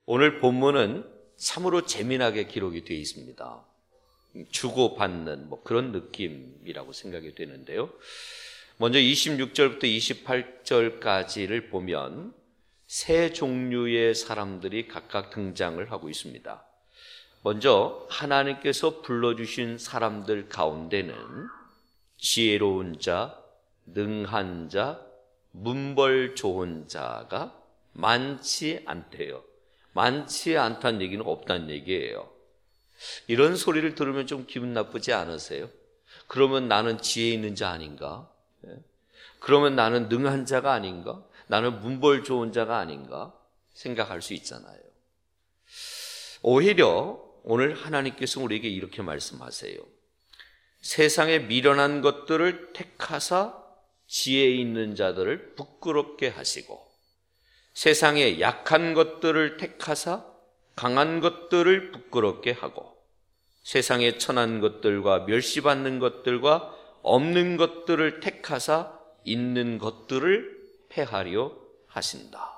오늘 본문은 참으로 재미나게 기록이 되어 있습니다. 주고받는 그런 느낌이라고 생각이 되는데요. 먼저 26절부터 28절까지를 보면 세 종류의 사람들이 각각 등장을 하고 있습니다. 먼저 하나님께서 불러주신 사람들 가운데는 지혜로운 자, 능한 자, 문벌 좋은 자가 많지 않대요. 많지 않다는 얘기는 없다는 얘기예요. 이런 소리를 들으면 좀 기분 나쁘지 않으세요? 그러면 나는 지혜 있는 자 아닌가? 그러면 나는 능한 자가 아닌가? 나는 문벌 좋은 자가 아닌가? 생각할 수 있잖아요. 오히려 오늘 하나님께서 우리에게 이렇게 말씀하세요. 세상에 미련한 것들을 택하사 지혜 있는 자들을 부끄럽게 하시고, 세상에 약한 것들을 택하사 강한 것들을 부끄럽게 하고, 세상에 천한 것들과 멸시받는 것들과 없는 것들을 택하사 있는 것들을 폐하려 하신다.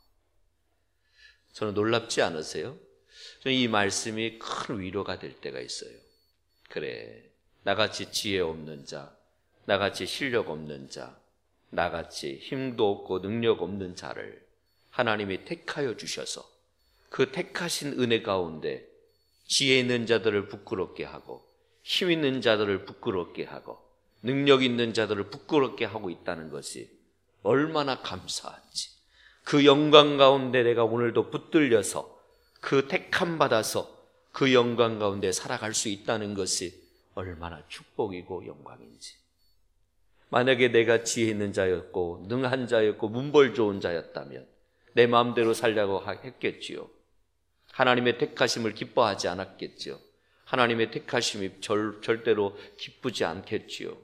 저는 놀랍지 않으세요? 저는 이 말씀이 큰 위로가 될 때가 있어요. 그래, 나같이 지혜 없는 자, 나같이 실력 없는 자, 나같이 힘도 없고 능력 없는 자를 하나님이 택하여 주셔서 그 택하신 은혜 가운데 지혜 있는 자들을 부끄럽게 하고, 힘 있는 자들을 부끄럽게 하고, 능력 있는 자들을 부끄럽게 하고 있다는 것이 얼마나 감사한지, 그 영광 가운데 내가 오늘도 붙들려서 그 택함 받아서 그 영광 가운데 살아갈 수 있다는 것이 얼마나 축복이고 영광인지. 만약에 내가 지혜 있는 자였고 능한 자였고 문벌 좋은 자였다면 내 마음대로 살려고 했겠지요. 하나님의 택하심을 기뻐하지 않았겠지요. 하나님의 택하심이 절대로 기쁘지 않겠지요.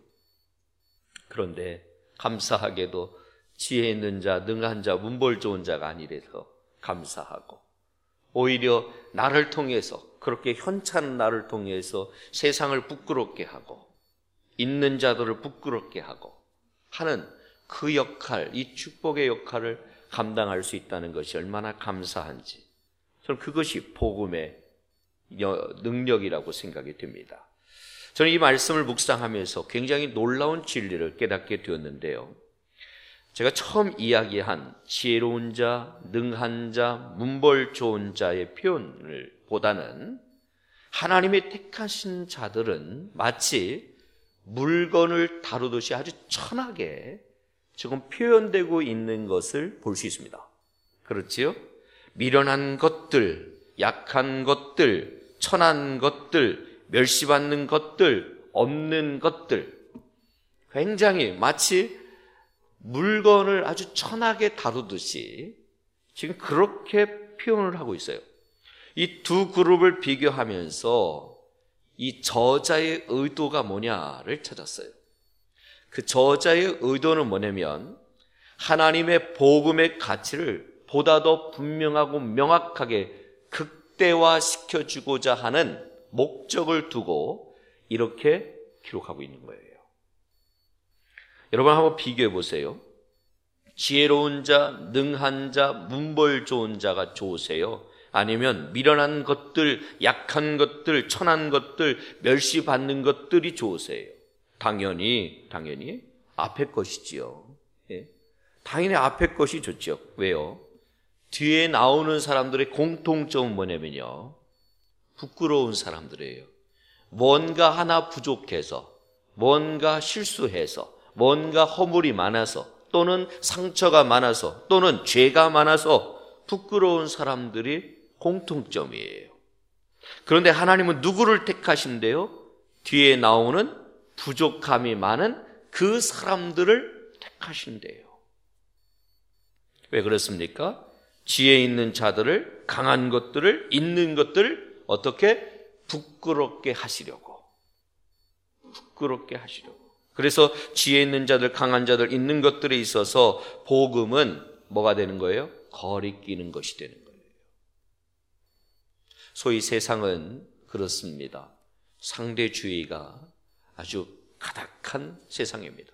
그런데 감사하게도 지혜 있는 자, 능한 자, 문벌 좋은 자가 아니라서 감사하고, 오히려 나를 통해서, 그렇게 현찮은 나를 통해서 세상을 부끄럽게 하고 있는 자들을 부끄럽게 하고 하는 그 역할, 이 축복의 역할을 감당할 수 있다는 것이 얼마나 감사한지, 저는 그것이 복음의 능력이라고 생각이 됩니다. 저는 이 말씀을 묵상하면서 굉장히 놀라운 진리를 깨닫게 되었는데요. 제가 처음 이야기한 지혜로운 자, 능한 자, 문벌 좋은 자의 표현을 보다는 하나님의 택하신 자들은 마치 물건을 다루듯이 아주 천하게 지금 표현되고 있는 것을 볼 수 있습니다. 그렇지요? 미련한 것들, 약한 것들, 천한 것들, 멸시받는 것들, 없는 것들, 굉장히 마치 물건을 아주 천하게 다루듯이 지금 그렇게 표현을 하고 있어요. 이 두 그룹을 비교하면서 이 저자의 의도가 뭐냐를 찾았어요. 그 저자의 의도는 뭐냐면 하나님의 복음의 가치를 보다 더 분명하고 명확하게 극대화시켜주고자 하는 목적을 두고 이렇게 기록하고 있는 거예요. 여러분 한번 비교해 보세요. 지혜로운 자, 능한 자, 문벌 좋은 자가 좋으세요? 아니면 미련한 것들, 약한 것들, 천한 것들, 멸시받는 것들이 좋으세요? 당연히 앞에 것이지요. 예? 당연히 앞에 것이 좋죠. 왜요? 뒤에 나오는 사람들의 공통점은 뭐냐면요, 부끄러운 사람들이에요. 뭔가 하나 부족해서, 뭔가 실수해서, 뭔가 허물이 많아서, 또는 상처가 많아서, 또는 죄가 많아서 부끄러운 사람들이 공통점이에요. 그런데 하나님은 누구를 택하신대요? 뒤에 나오는 부족함이 많은 그 사람들을 택하신대요. 왜 그렇습니까? 지혜 있는 자들을, 강한 것들을, 있는 것들을 어떻게 부끄럽게 하시려고. 그래서 지혜 있는 자들, 강한 자들, 있는 것들에 있어서 복음은 뭐가 되는 거예요? 거리끼는 것이 되는 거예요. 소위 세상은 그렇습니다. 상대주의가 아주 가득한 세상입니다.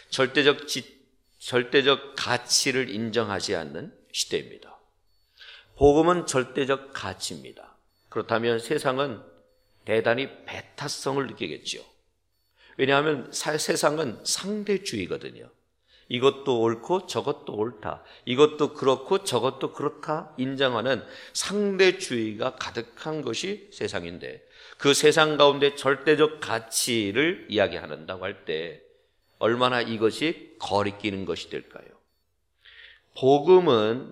절대적 가치를 인정하지 않는 시대입니다. 복음은 절대적 가치입니다. 그렇다면 세상은 대단히 배타성을 느끼겠죠. 왜냐하면 세상은 상대주의거든요. 이것도 옳고 저것도 옳다, 이것도 그렇고 저것도 그렇다 인정하는 상대주의가 가득한 것이 세상인데, 그 세상 가운데 절대적 가치를 이야기한다고 할 때 얼마나 이것이 거리끼는 것이 될까요? 복음은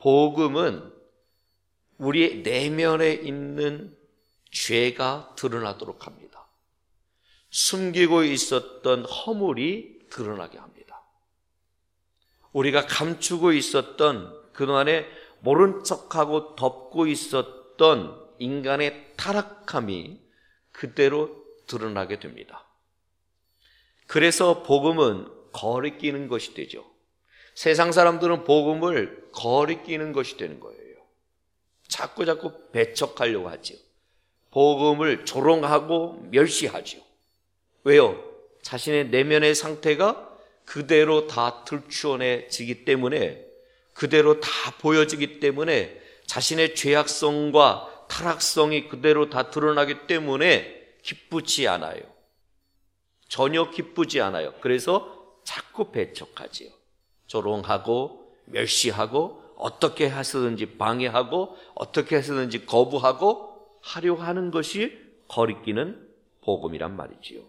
우리의 내면에 있는 죄가 드러나도록 합니다. 숨기고 있었던 허물이 드러나게 합니다. 우리가 감추고 있었던, 그동안에 모른 척하고 덮고 있었던 인간의 타락함이 그대로 드러나게 됩니다. 그래서 복음은 거리끼는 것이 되죠. 세상 사람들은 복음을 거리끼는 것이 되는 거예요. 자꾸 배척하려고 하죠. 복음을 조롱하고 멸시하죠. 왜요? 자신의 내면의 상태가 그대로 다 들추어내지기 때문에, 그대로 다 보여지기 때문에, 자신의 죄악성과 타락성이 그대로 다 드러나기 때문에 기쁘지 않아요. 전혀 기쁘지 않아요. 그래서 자꾸 배척하지요. 조롱하고 멸시하고 어떻게 해서든지 방해하고 어떻게 해서든지 거부하고 하려고 하는 것이 거리끼는 복음이란 말이지요.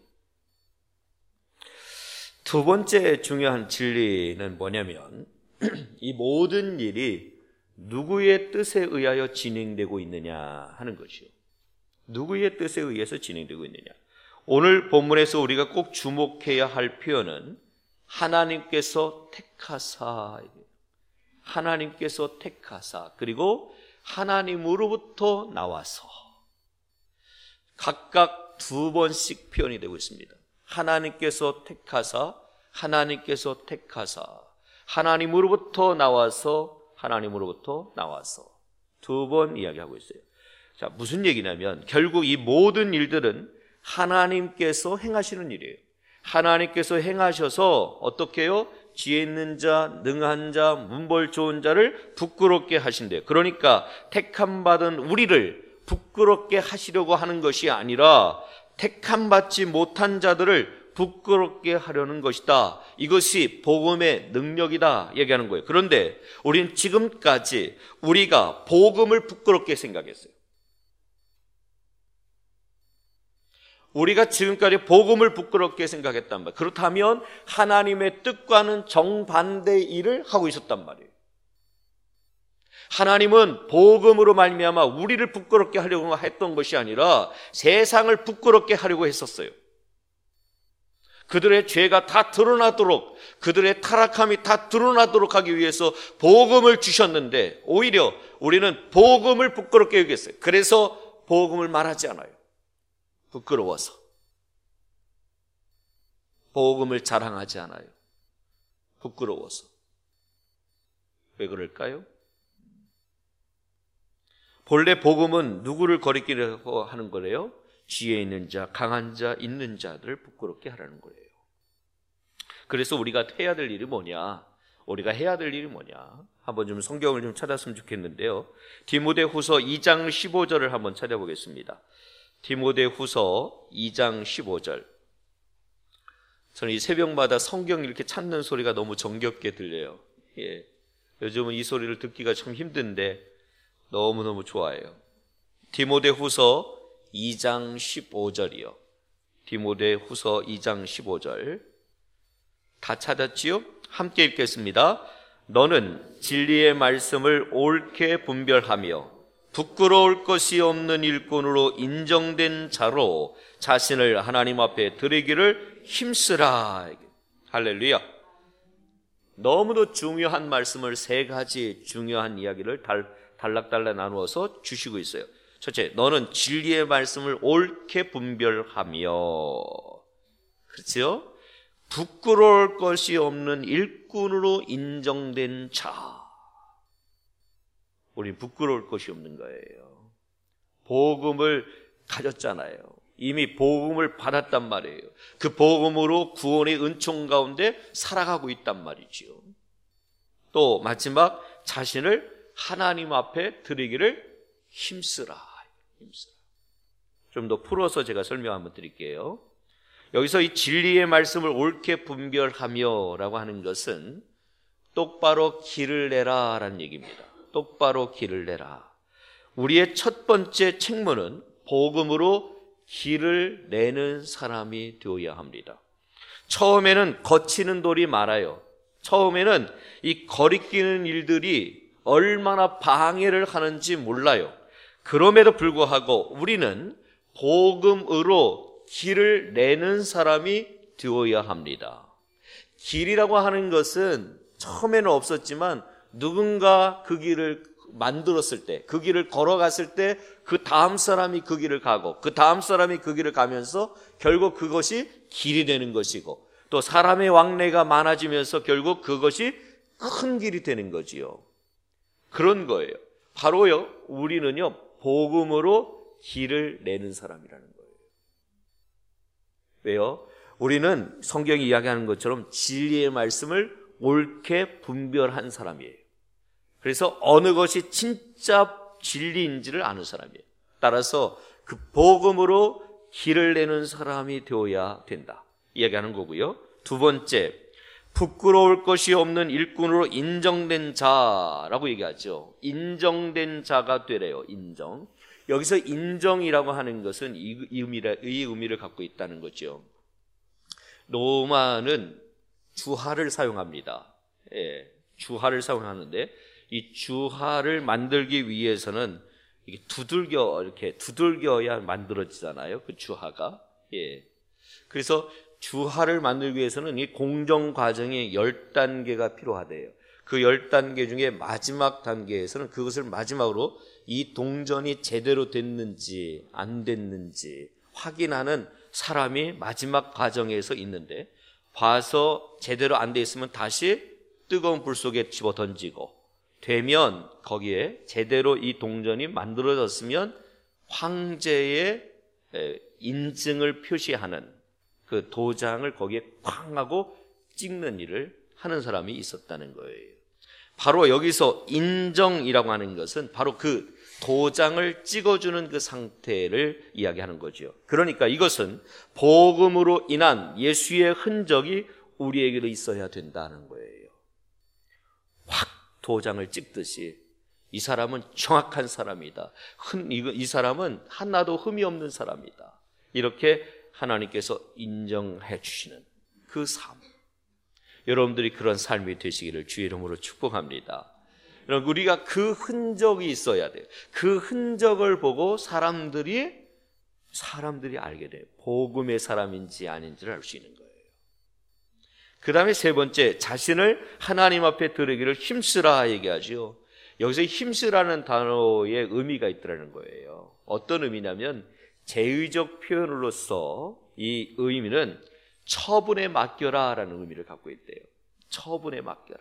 두 번째 중요한 진리는 뭐냐면 이 모든 일이 누구의 뜻에 의하여 진행되고 있느냐 하는 것이요. 누구의 뜻에 의해서 진행되고 있느냐. 오늘 본문에서 우리가 꼭 주목해야 할 표현은 하나님께서 택하사, 하나님께서 택하사, 그리고 하나님으로부터 나와서, 각각 두 번씩 표현이 되고 있습니다. 하나님께서 택하사, 하나님께서 택하사, 하나님으로부터 나와서, 하나님으로부터 나와서 두 번 이야기하고 있어요. 자, 무슨 얘기냐면 결국 이 모든 일들은 하나님께서 행하시는 일이에요. 하나님께서 행하셔서 어떻게 해요? 지혜 있는 자, 능한 자, 문벌 좋은 자를 부끄럽게 하신대요. 그러니까 택함 받은 우리를 부끄럽게 하시려고 하는 것이 아니라 택함 받지 못한 자들을 부끄럽게 하려는 것이다. 이것이 복음의 능력이다 얘기하는 거예요. 그런데 우리는 지금까지 우리가 복음을 부끄럽게 생각했어요. 우리가 지금까지 복음을 부끄럽게 생각했단 말이에요. 그렇다면 하나님의 뜻과는 정반대의 일을 하고 있었단 말이에요. 하나님은 복음으로 말미암아 우리를 부끄럽게 하려고 했던 것이 아니라 세상을 부끄럽게 하려고 했었어요. 그들의 죄가 다 드러나도록, 그들의 타락함이 다 드러나도록 하기 위해서 복음을 주셨는데 오히려 우리는 복음을 부끄럽게 여겼어요. 그래서 복음을 말하지 않아요. 부끄러워서. 복음을 자랑하지 않아요. 부끄러워서. 왜 그럴까요? 본래 복음은 누구를 거리끼려고 하는 거래요? 지혜 있는 자, 강한 자, 있는 자들을 부끄럽게 하라는 거예요. 그래서 우리가 해야 될 일이 뭐냐? 한번 좀 성경을 좀 찾았으면 좋겠는데요. 디모데후서 2장 15절을 한번 찾아보겠습니다. 디모데후서 2장 15절. 저는 이 새벽마다 성경 이렇게 찾는 소리가 너무 정겹게 들려요. 예. 요즘은 이 소리를 듣기가 참 힘든데 너무너무 좋아해요. 디모데후서 2장 15절이요. 디모데후서 2장 15절. 다 찾았지요? 함께 읽겠습니다. 너는 진리의 말씀을 옳게 분별하며 부끄러울 것이 없는 일꾼으로 인정된 자로 자신을 하나님 앞에 드리기를 힘쓰라. 할렐루야. 너무도 중요한 말씀을 세 가지 중요한 이야기를 달락달락 나누어서 주시고 있어요. 첫째, 너는 진리의 말씀을 옳게 분별하며, 그렇죠? 부끄러울 것이 없는 일꾼으로 인정된 자. 우리 부끄러울 것이 없는 거예요. 복음을 가졌잖아요. 이미 복음을 받았단 말이에요. 그 복음으로 구원의 은총 가운데 살아가고 있단 말이지요. 또 마지막, 자신을 하나님 앞에 드리기를 힘쓰라. 좀 더 풀어서 제가 설명 한번 드릴게요. 여기서 이 진리의 말씀을 옳게 분별하며 라고 하는 것은 똑바로 길을 내라 라는 얘기입니다. 똑바로 길을 내라. 우리의 첫 번째 책무는 복음으로 길을 내는 사람이 되어야 합니다. 처음에는 거치는 돌이 많아요. 처음에는 이 거리끼는 일들이 얼마나 방해를 하는지 몰라요. 그럼에도 불구하고 우리는 복음으로 길을 내는 사람이 되어야 합니다. 길이라고 하는 것은 처음에는 없었지만 누군가 그 길을 만들었을 때, 그 길을 걸어갔을 때 그 다음 사람이 그 길을 가고 그 다음 사람이 그 길을 가면서 결국 그것이 길이 되는 것이고, 또 사람의 왕래가 많아지면서 결국 그것이 큰 길이 되는 거지요. 그런 거예요. 바로요, 우리는요 복음으로 길을 내는 사람이라는 거예요. 왜요? 우리는 성경이 이야기하는 것처럼 진리의 말씀을 옳게 분별한 사람이에요. 그래서 어느 것이 진짜 진리인지를 아는 사람이에요. 따라서 그 복음으로 길을 내는 사람이 되어야 된다 이야기하는 거고요. 두 번째, 부끄러울 것이 없는 일꾼으로 인정된 자라고 얘기하죠. 인정된 자가 되래요. 인정. 여기서 인정이라고 하는 것은 이 의미를 갖고 있다는 거죠. 로마는 주화를 사용합니다. 예, 주화를 사용하는데 이 주화를 만들기 위해서는 이게 이렇게 두들겨야 만들어지잖아요. 그 주화가. 예. 그래서 주화를 만들기 위해서는 이 공정 과정이 10단계가 필요하대요. 그 10단계 중에 마지막 단계에서는 그것을 마지막으로 이 동전이 제대로 됐는지 안 됐는지 확인하는 사람이 마지막 과정에서 있는데, 봐서 제대로 안 돼 있으면 다시 뜨거운 불 속에 집어 던지고, 되면 거기에 제대로 이 동전이 만들어졌으면 황제의 인증을 표시하는 그 도장을 거기에 쾅 하고 찍는 일을 하는 사람이 있었다는 거예요. 바로 여기서 인정이라고 하는 것은 바로 그 도장을 찍어주는 그 상태를 이야기하는 거죠. 그러니까 이것은 복음으로 인한 예수의 흔적이 우리에게도 있어야 된다는 거예요. 확 도장을 찍듯이 이 사람은 정확한 사람이다. 이 사람은 하나도 흠이 없는 사람이다. 이렇게 하나님께서 인정해 주시는 그 삶. 여러분들이 그런 삶이 되시기를 주의 이름으로 축복합니다. 여러분, 우리가 그 흔적이 있어야 돼요. 그 흔적을 보고 사람들이 알게 돼요. 복음의 사람인지 아닌지를 알 수 있는 거예요. 그 다음에 세 번째, 자신을 하나님 앞에 드리기를 힘쓰라 얘기하죠. 여기서 힘쓰라는 단어의 의미가 있더라는 거예요. 어떤 의미냐면 제의적 표현으로서 이 의미는 처분에 맡겨라 라는 의미를 갖고 있대요. 처분에 맡겨라.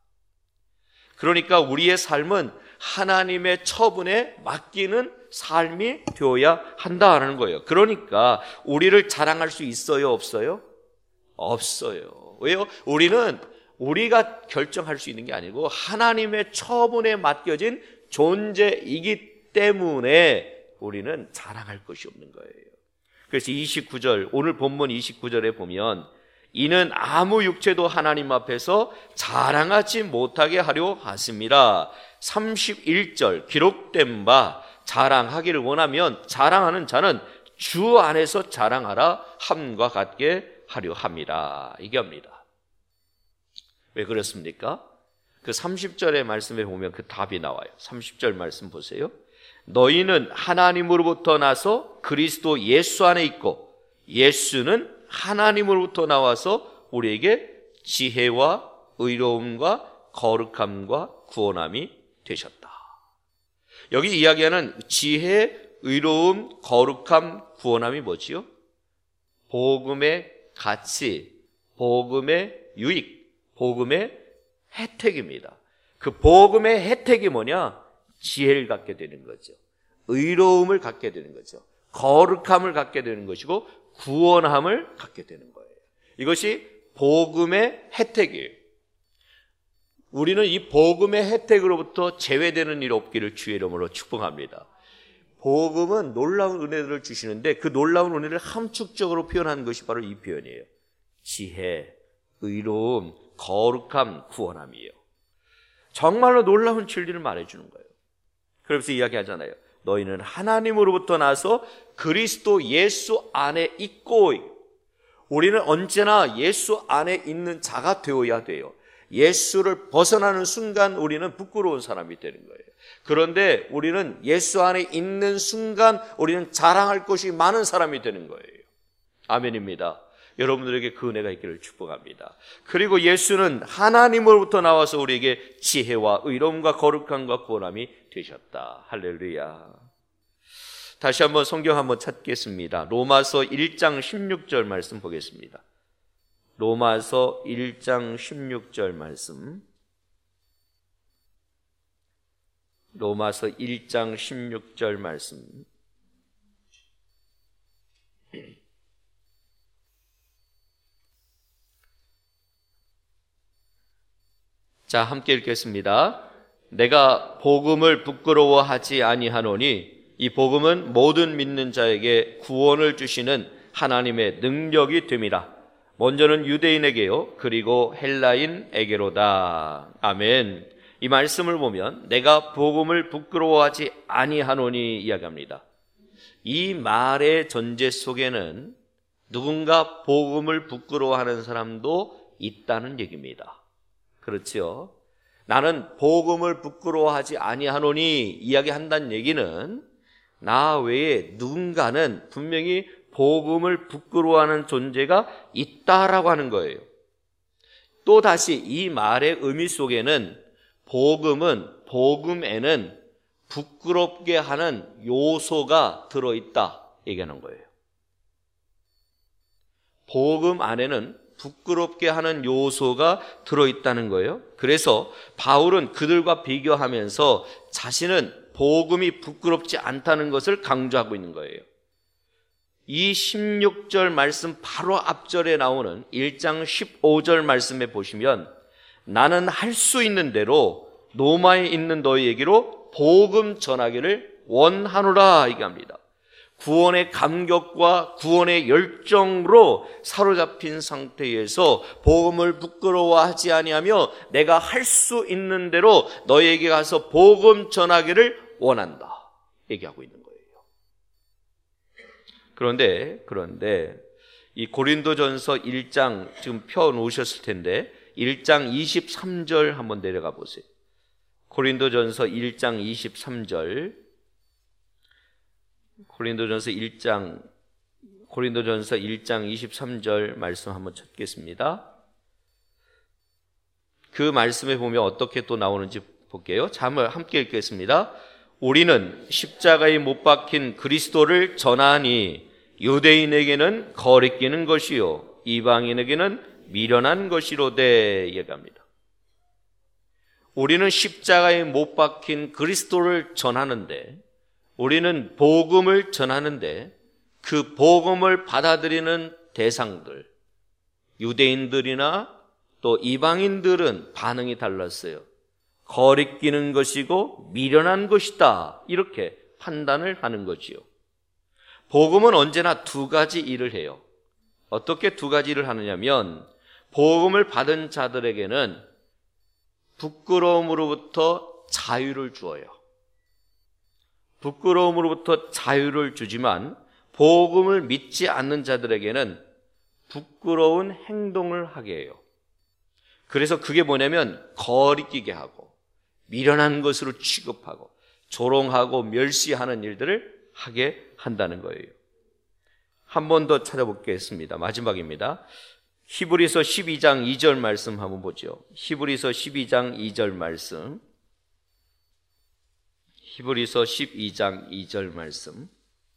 그러니까 우리의 삶은 하나님의 처분에 맡기는 삶이 되어야 한다는 거예요. 그러니까 우리를 자랑할 수 있어요, 없어요? 없어요. 왜요? 우리는 우리가 결정할 수 있는 게 아니고 하나님의 처분에 맡겨진 존재이기 때문에 우리는 자랑할 것이 없는 거예요. 그래서 29절, 오늘 본문 29절에 보면 이는 아무 육체도 하나님 앞에서 자랑하지 못하게 하려 하심이라. 31절 기록된 바 자랑하기를 원하면 자랑하는 자는 주 안에서 자랑하라 함과 같게 하려 함이라. 얘기합니다. 왜 그렇습니까? 그 30절의 말씀에 보면 그 답이 나와요. 30절 말씀 보세요. 너희는 하나님으로부터 나서 그리스도 예수 안에 있고 예수는 하나님으로부터 나와서 우리에게 지혜와 의로움과 거룩함과 구원함이 되셨다. 여기 이야기하는 지혜, 의로움, 거룩함, 구원함이 뭐지요? 복음의 가치, 복음의 유익, 복음의 혜택입니다. 그 복음의 혜택이 뭐냐? 지혜를 갖게 되는 거죠. 의로움을 갖게 되는 거죠. 거룩함을 갖게 되는 것이고 구원함을 갖게 되는 거예요. 이것이 복음의 혜택이에요. 우리는 이 복음의 혜택으로부터 제외되는 일 없기를 주의 이름으로 축복합니다. 복음은 놀라운 은혜들을 주시는데 그 놀라운 은혜를 함축적으로 표현하는 것이 바로 이 표현이에요. 지혜, 의로움, 거룩함, 구원함이에요. 정말로 놀라운 진리를 말해주는 거예요. 그래서 이야기하잖아요. 너희는 하나님으로부터 나서 그리스도 예수 안에 있고, 우리는 언제나 예수 안에 있는 자가 되어야 돼요. 예수를 벗어나는 순간 우리는 부끄러운 사람이 되는 거예요. 그런데 우리는 예수 안에 있는 순간 우리는 자랑할 것이 많은 사람이 되는 거예요. 아멘입니다. 여러분들에게 그 은혜가 있기를 축복합니다. 그리고 예수는 하나님으로부터 나와서 우리에게 지혜와 의로움과 거룩함과 구원함이 되셨다. 할렐루야. 다시 한번 성경 한번 찾겠습니다. 로마서 1장 16절 말씀 보겠습니다. 로마서 1장 16절 말씀. 로마서 1장 16절 말씀. 자, 함께 읽겠습니다. 내가 복음을 부끄러워하지 아니하노니 이 복음은 모든 믿는 자에게 구원을 주시는 하나님의 능력이 됨이라. 먼저는 유대인에게요, 그리고 헬라인에게로다. 아멘. 이 말씀을 보면 내가 복음을 부끄러워하지 아니하노니 이야기합니다. 이 말의 전제 속에는 누군가 복음을 부끄러워하는 사람도 있다는 얘기입니다. 그렇죠? 나는 복음을 부끄러워하지 아니하노니 이야기한다는 얘기는 나 외에 누군가는 분명히 복음을 부끄러워하는 존재가 있다라고 하는 거예요. 또 다시 이 말의 의미 속에는 복음에는 부끄럽게 하는 요소가 들어있다 얘기하는 거예요. 복음 안에는 부끄럽게 하는 요소가 들어있다는 거예요. 그래서 바울은 그들과 비교하면서 자신은 복음이 부끄럽지 않다는 것을 강조하고 있는 거예요. 이 16절 말씀 바로 앞절에 나오는 1장 15절 말씀에 보시면 나는 할 수 있는 대로 로마에 있는 너희에게로 복음 전하기를 원하노라 얘기합니다. 구원의 감격과 구원의 열정으로 사로잡힌 상태에서 복음을 부끄러워하지 아니하며 내가 할 수 있는 대로 너희에게 가서 복음 전하기를 원한다 얘기하고 있는 거예요. 그런데 이 고린도전서 1장 지금 펴 놓으셨을 텐데 1장 23절 한번 내려가 보세요. 고린도전서 1장 23절. 고린도전서 1장 23절 말씀 한번 찾겠습니다. 그 말씀에 보면 어떻게 또 나오는지 볼게요. 자, 한번 함께 읽겠습니다. 우리는 십자가에 못 박힌 그리스도를 전하니 유대인에게는 거리끼는 것이요 이방인에게는 미련한 것이로되 얘기합니다. 우리는 십자가에 못 박힌 그리스도를 전하는데, 우리는 복음을 전하는데 그 복음을 받아들이는 대상들, 유대인들이나 또 이방인들은 반응이 달랐어요. 거리끼는 것이고 미련한 것이다 이렇게 판단을 하는 거지요. 복음은 언제나 두 가지 일을 해요. 어떻게 두 가지 일을 하느냐면 복음을 받은 자들에게는 부끄러움으로부터 자유를 주어요. 부끄러움으로부터 자유를 주지만 복음을 믿지 않는 자들에게는 부끄러운 행동을 하게 해요. 그래서 그게 뭐냐면 거리끼게 하고 미련한 것으로 취급하고 조롱하고 멸시하는 일들을 하게 한다는 거예요. 한 번 더 찾아보겠습니다. 마지막입니다. 히브리서 12장 2절 말씀 한번 보죠. 히브리서 12장 2절 말씀. 히브리서 12장 2절 말씀.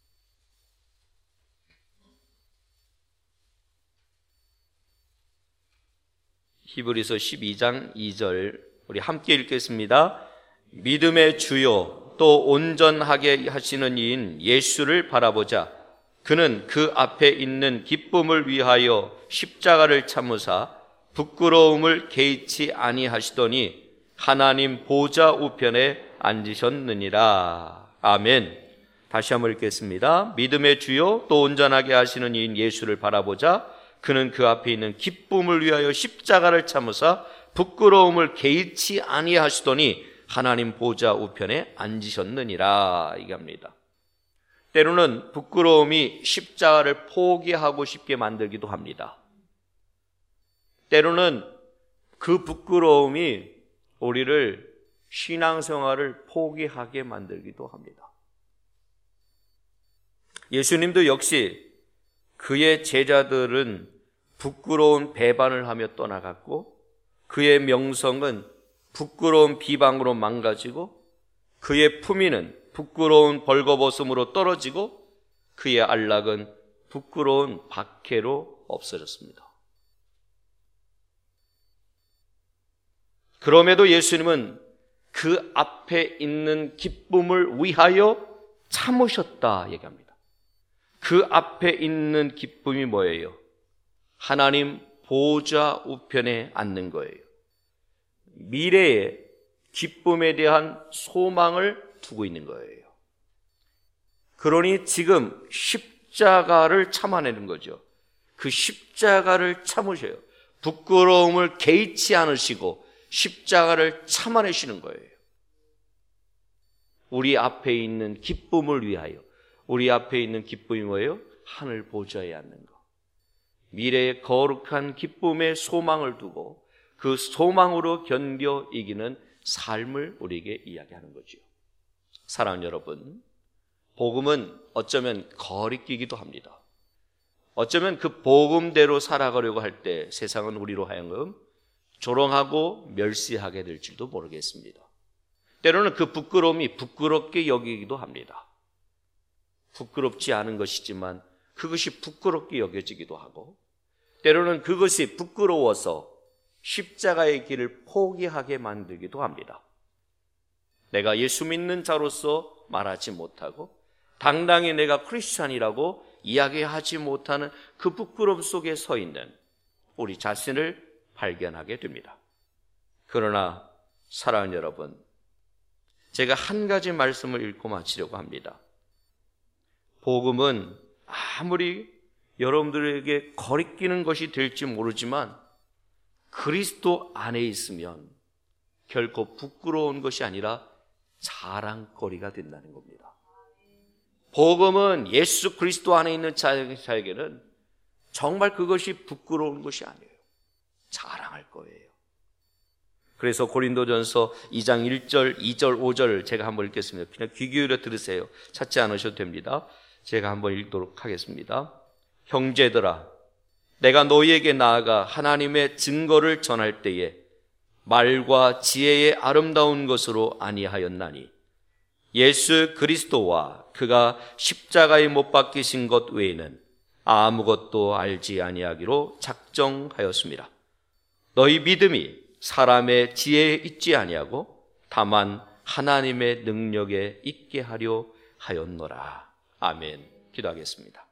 히브리서 12장 2절 우리 함께 읽겠습니다. 믿음의 주요 또 온전하게 하시는 이인 예수를 바라보자. 그는 그 앞에 있는 기쁨을 위하여 십자가를 참으사 부끄러움을 개의치 아니하시더니 하나님 보좌 우편에 앉으셨느니라. 아멘. 다시 한번 읽겠습니다. 믿음의 주요 또 온전하게 하시는 이인 예수를 바라보자. 그는 그 앞에 있는 기쁨을 위하여 십자가를 참으사 부끄러움을 개의치 아니하시더니 하나님 보좌 우편에 앉으셨느니라. 얘기합니다. 때로는 부끄러움이 십자가를 포기하고 싶게 만들기도 합니다. 때로는 그 부끄러움이 우리를 신앙생활을 포기하게 만들기도 합니다. 예수님도 역시 그의 제자들은 부끄러운 배반을 하며 떠나갔고 그의 명성은 부끄러운 비방으로 망가지고 그의 품위는 부끄러운 벌거벗음으로 떨어지고 그의 안락은 부끄러운 박해로 없어졌습니다. 그럼에도 예수님은 그 앞에 있는 기쁨을 위하여 참으셨다 얘기합니다. 그 앞에 있는 기쁨이 뭐예요? 하나님 보좌 우편에 앉는 거예요. 미래의 기쁨에 대한 소망을 두고 있는 거예요. 그러니 지금 십자가를 참아내는 거죠. 그 십자가를 참으셔요. 부끄러움을 개의치 않으시고 십자가를 참아내시는 거예요. 우리 앞에 있는 기쁨을 위하여. 우리 앞에 있는 기쁨이 뭐예요? 하늘 보좌에 앉는 것. 미래의 거룩한 기쁨의 소망을 두고 그 소망으로 견뎌 이기는 삶을 우리에게 이야기하는 거죠. 사랑하는 여러분, 복음은 어쩌면 거리끼기도 합니다. 어쩌면 그 복음대로 살아가려고 할 때 세상은 우리로 하여금 조롱하고 멸시하게 될지도 모르겠습니다. 때로는 그 부끄러움이 부끄럽게 여기기도 합니다. 부끄럽지 않은 것이지만 그것이 부끄럽게 여겨지기도 하고 때로는 그것이 부끄러워서 십자가의 길을 포기하게 만들기도 합니다. 내가 예수 믿는 자로서 말하지 못하고 당당히 내가 크리스찬이라고 이야기하지 못하는 그 부끄러움 속에 서 있는 우리 자신을 발견하게 됩니다. 그러나 사랑하는 여러분, 제가 한 가지 말씀을 읽고 마치려고 합니다. 복음은 아무리 여러분들에게 거리끼는 것이 될지 모르지만 그리스도 안에 있으면 결코 부끄러운 것이 아니라 자랑거리가 된다는 겁니다. 복음은 예수 그리스도 안에 있는 자에게는 정말 그것이 부끄러운 것이 아니에요. 자랑할 거예요. 그래서 고린도전서 2장 1절, 2절, 5절 제가 한번 읽겠습니다. 그냥 귀 기울여 들으세요. 찾지 않으셔도 됩니다. 제가 한번 읽도록 하겠습니다. 형제들아, 내가 너희에게 나아가 하나님의 증거를 전할 때에 말과 지혜의 아름다운 것으로 아니하였나니 예수 그리스도와 그가 십자가에 못 박히신 것 외에는 아무것도 알지 아니하기로 작정하였습니다. 너희 믿음이 사람의 지혜에 있지 아니하고 다만 하나님의 능력에 있게 하려 하였노라. 아멘. 기도하겠습니다.